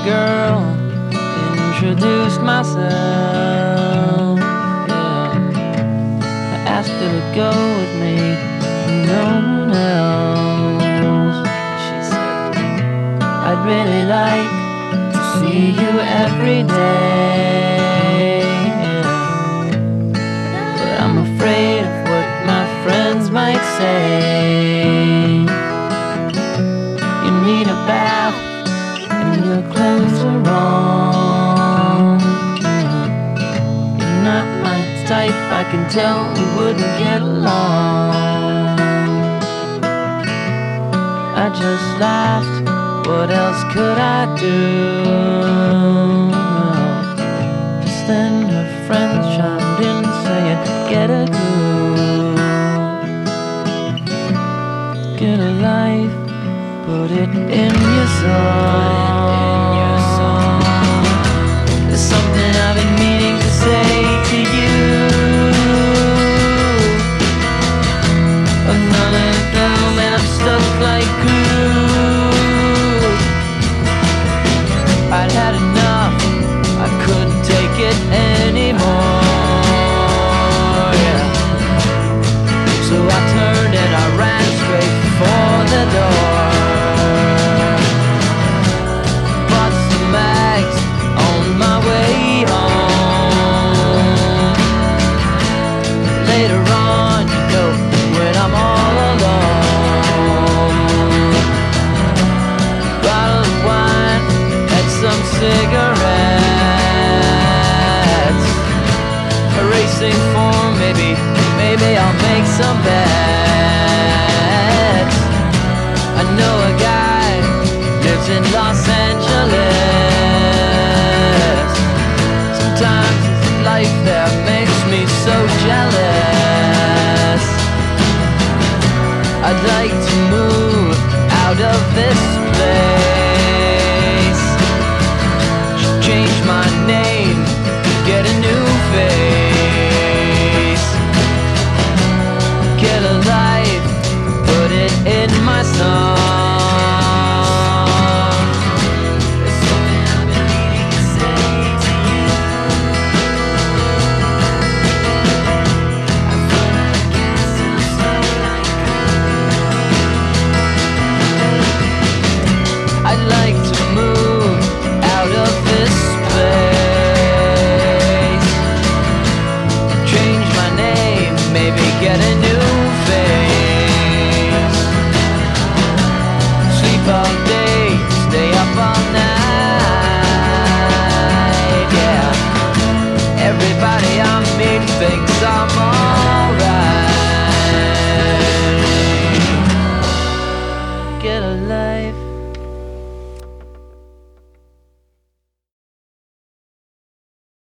girl, introduced myself. Yeah, I asked her to go with me, no one else. She said, I'd really like to see you every day. Yeah, but I'm afraid of what my friends might say. You need a bath and your clothes are wrong. You're not my type, I can tell we wouldn't get along. I just laughed, what else could I do? Just then her friends chimed in saying, get a groove, get a life, put it in your song. There's something I've been meaning to say to you. Another down and I'm stuck like glue. I'd had enough, I couldn't take it anymore. Yeah. So I turned and I ran straight for the door. Bought some mags on my way home. Later on, you know, when I'm all alone, bottle of wine and some cigarettes. A racing form, maybe I'll make some bets. I know a guy lives in Los Angeles. Sometimes it's life that makes me so jealous. I'd like to move out of this place, change my name, get a new face, get a life, put it in my song. There's something I've been needing to say to you. I thought I'd get some stuff like you. I'd like to move out of this place, change my name, maybe get a new face, sleep all day, stay up all night. Yeah, everybody I meet thinks I'm alright. Get a life.